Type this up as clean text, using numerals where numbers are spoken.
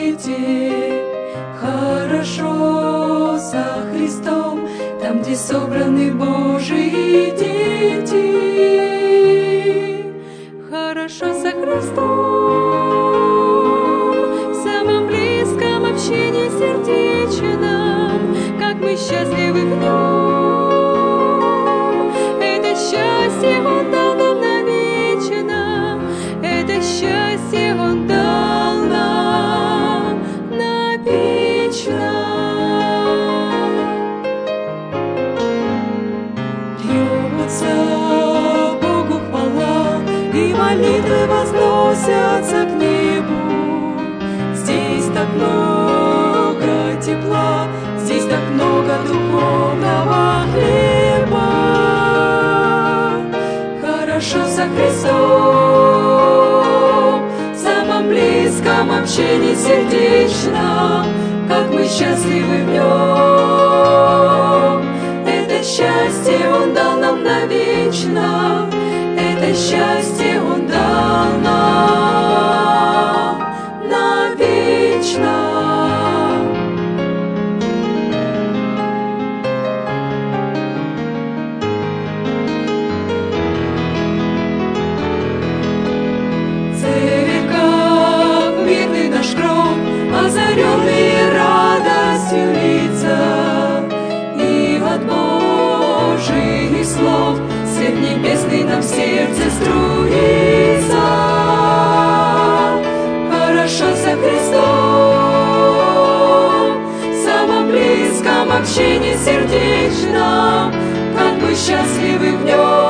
свете. Хорошо со Христом, там, где собраны Божьи дети. Хорошо со Христом, в самом близком общении сердечном, как мы счастливы в нем. Это счастье Он дал нам навечно, это счастье Он дал нам навечно. Льется Богу хвала, и молитвы возносятся к небу. Здесь так много тепла, здесь так много духовного хлеба. Хорошо со Христом, в самом близком общении сердечном, как мы счастливы в нем. Это счастье Он дал нам навечно, это счастье Он дал нам навечно. Церковь, мирный наш гроб, озаренные радостью лица, и от Божьих слов свет небесный нам в сердце струится. Хорошо со Христом, в самом близком общении сердечном, как мы счастливы в нем.